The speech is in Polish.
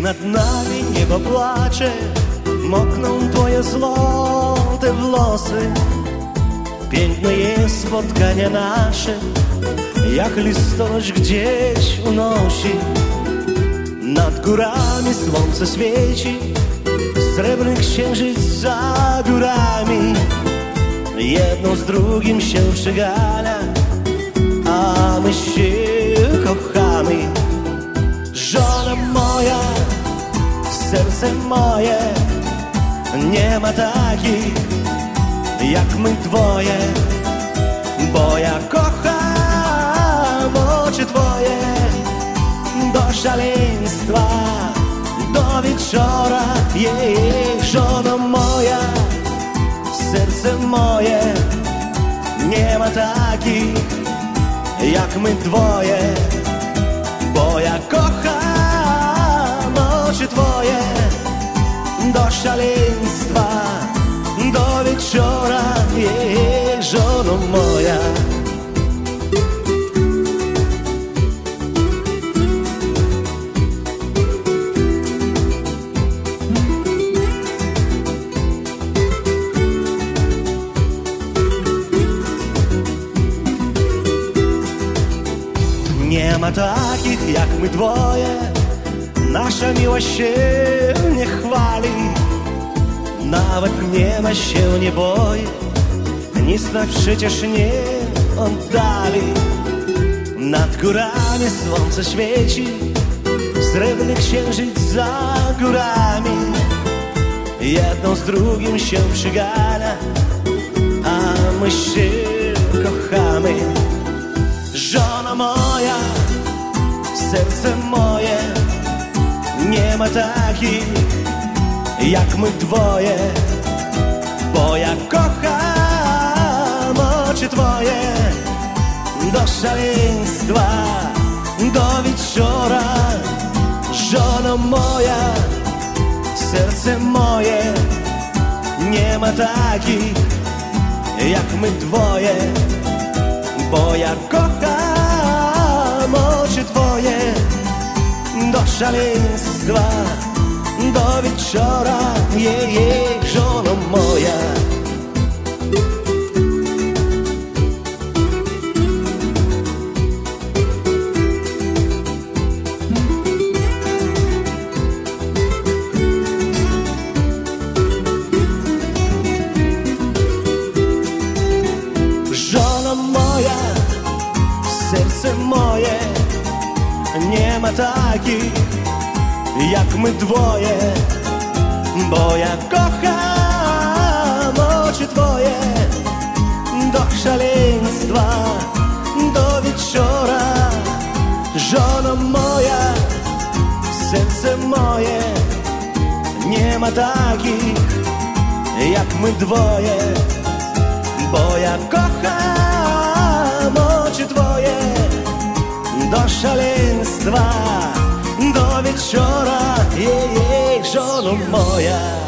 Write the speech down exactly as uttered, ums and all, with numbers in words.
nad nami niebo płacze, mokną twoje złote włosy. Piękne jest spotkania nasze, jak listonosz gdzieś unosi. Nad górami słońce świeci, srebrny księżyc za górami. Jedno z drugim się przegania, a my się kochamy. Żona moja, serce moje, nie ma takich jak my dwoje. Bo ja kocham oczy twoje do szaleństwa, do wieczora. Jej, żono moja, serce moje, nie ma takich jak my dwoje. Bo ja kocham oczy twoje do szaleństwa, do wieczora. Jej, żono moja. Nie ma takich jak my dwoje, nasza miłość się nie chwali. Nawet nieba się nie boi, nic nas przecież nie oddali. Nad górami słońce świeci, srebrny księżyc za górami. Jedno z drugim się przygania, a my się kochamy. Żona moja, serce moje, nie ma takich jak my dwoje. Bo ja kocham oczy twoje do szaleństwa, do wieczora. Żono moja, serce moje, nie ma takich jak my dwoje. Bo ja kocham oczy twoje do szaleństwa, do wieczora. Jej, jej, żono moja. Żono moja, serce moje, nie ma takich jak my dwoje. Bo ja kocham oczy twoje do szaleństwa, do wieczora. Żono moja, serce moje, nie ma takich jak my dwoje. Bo ja kocham oczy twoje do szaleństwa, do wieczora. Jej, jej, żono moja.